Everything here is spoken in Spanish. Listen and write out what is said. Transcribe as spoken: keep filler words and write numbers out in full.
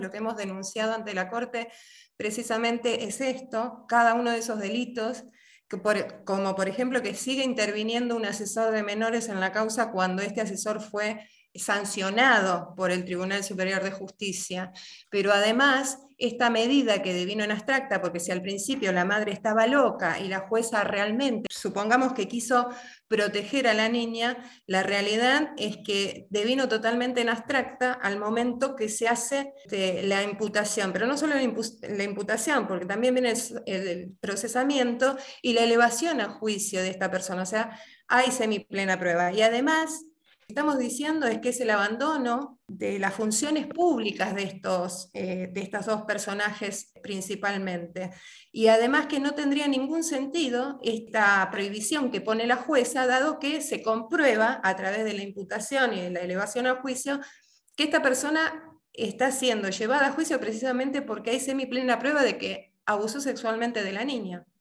Lo que hemos denunciado ante la Corte precisamente es esto, cada uno de esos delitos, que por, como por ejemplo que sigue interviniendo un asesor de menores en la causa cuando este asesor fue sancionado por el Tribunal Superior de Justicia, pero además esta medida que devino en abstracta, porque si al principio la madre estaba loca y la jueza realmente, supongamos que quiso proteger a la niña, la realidad es que devino totalmente en abstracta al momento que se hace este, la imputación, pero no solo la, impu la imputación, porque también viene el, el procesamiento y la elevación a juicio de esta persona, o sea, hay semiplena prueba. Y además, estamos diciendo es que es el abandono de las funciones públicas de estos, eh, de estos dos personajes principalmente. Y además que no tendría ningún sentido esta prohibición que pone la jueza, dado que se comprueba a través de la imputación y de la elevación a juicio que esta persona está siendo llevada a juicio precisamente porque hay semiplena prueba de que abusó sexualmente de la niña.